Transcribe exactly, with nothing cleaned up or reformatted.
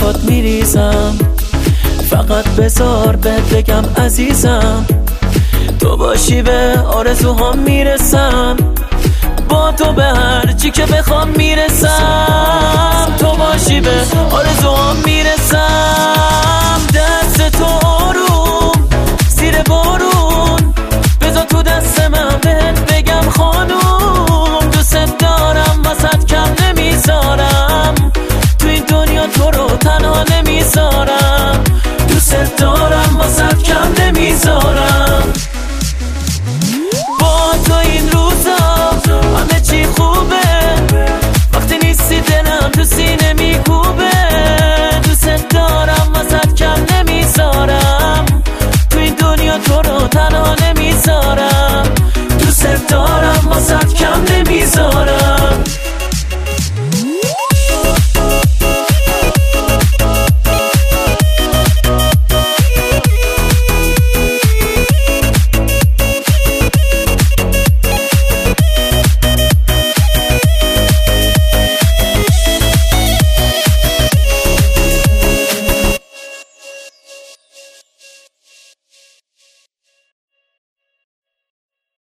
برات میریزم، فقط بذار بهت بگم عزیزم، تو باشی به آرزوهام میرسم، با تو به هر چی که بخوام میرسم، تو باشی به آرزوهام میرسم. دست تو آروم زیر بارون بذار تو دست من، بهت بگم خانوم دوست دارم، واسط کم نمیذارم، تو این دنیا تو رو تنها نمیذارم، دوست دارم واسط کم نمیذارم. با تو این روزا همه چی خوبه، وقتی نیستی دلم تو سینه میکوبه، دوست دارم واسط کم نمیذارم، تو این دنیا تو رو تنها نمیذارم، دوست دارم واسط